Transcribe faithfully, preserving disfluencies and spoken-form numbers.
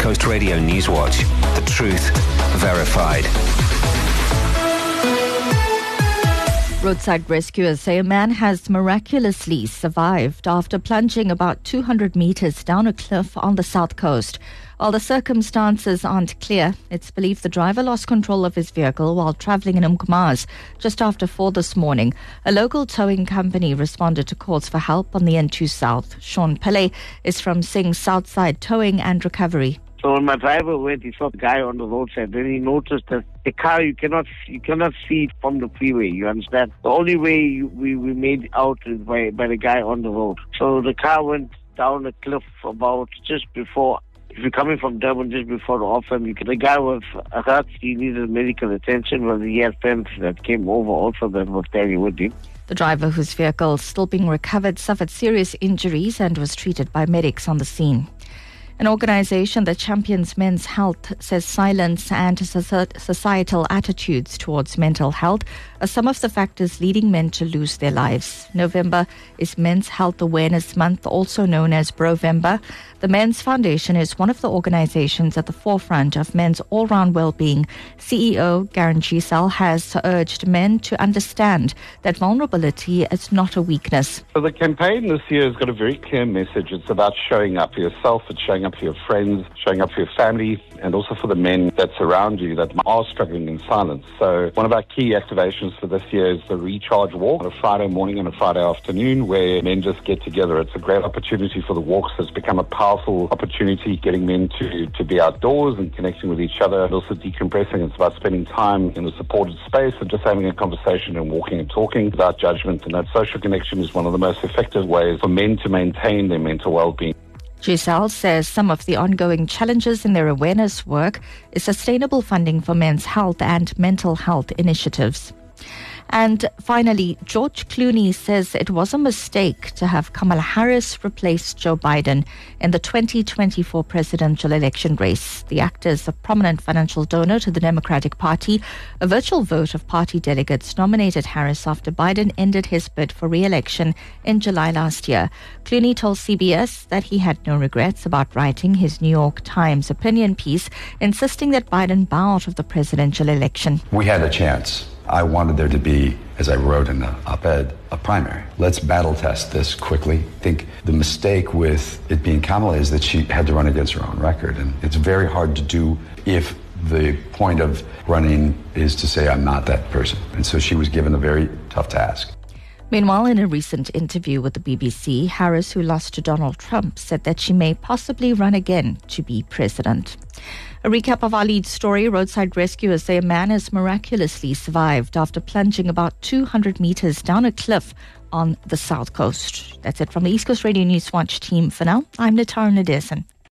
Coast Radio News Watch. The truth verified. Roadside rescuers say a man has miraculously survived after plunging about two hundred meters down a cliff on the south coast. While the circumstances aren't clear, it's believed the driver lost control of his vehicle while travelling in Umkomaas just after four this morning. A local towing company responded to calls for help on the N two South. Sean Pillay is from Singh Southside Towing and Recovery. So when my driver went, he saw the guy on the roadside. Then he noticed that the car, you cannot you cannot see it from the freeway, you understand? The only way you, we, we made out is by, by the guy on the road. So the car went down a cliff about just before, if you're coming from Durban, just before the off-ramp. The guy was hurt, he needed medical attention, but he had friends that came over also that were standing with him. The driver, whose vehicle is still being recovered, suffered serious injuries and was treated by medics on the scene. An organization that champions men's health says silence and societal attitudes towards mental health are some of the factors leading men to lose their lives. November is Men's Health Awareness Month, also known as Brovember. The Men's Foundation is one of the organizations at the forefront of men's all-round well-being. C E O Garen Gisel has urged men to understand that vulnerability is not a weakness. So the campaign this year has got a very clear message. It's about showing up for yourself, it's showing up for your friends, showing up for your family, and also for the men that surround you that are struggling in silence. So one of our key activations for this year is the Recharge Walk on a Friday morning and a Friday afternoon where men just get together. It's a great opportunity for the walks. It's become a powerful opportunity getting men to, to be outdoors and connecting with each other and also decompressing. It's about spending time in a supported space and just having a conversation and walking and talking without judgment. And that social connection is one of the most effective ways for men to maintain their mental well-being. Giselle says some of the ongoing challenges in their awareness work is sustainable funding for men's health and mental health initiatives. And finally, George Clooney says it was a mistake to have Kamala Harris replace Joe Biden in the twenty twenty-four presidential election race. The actor is a prominent financial donor to the Democratic Party. A virtual vote of party delegates nominated Harris after Biden ended his bid for re-election in July last year. Clooney told C B S that he had no regrets about writing his New York Times opinion piece, insisting that Biden bow out of the presidential election. We had a chance. I wanted there to be, as I wrote in the op-ed, a primary. Let's battle test this quickly. I think the mistake with it being Kamala is that she had to run against her own record. And it's very hard to do if the point of running is to say, I'm not that person. And so she was given a very tough task. Meanwhile, in a recent interview with the B B C, Harris, who lost to Donald Trump, said that she may possibly run again to be president. A recap of our lead story. Roadside rescuers say a man has miraculously survived after plunging about two hundred meters down a cliff on the south coast. That's it from the East Coast Radio News Watch team for now. I'm Natara Nadesan.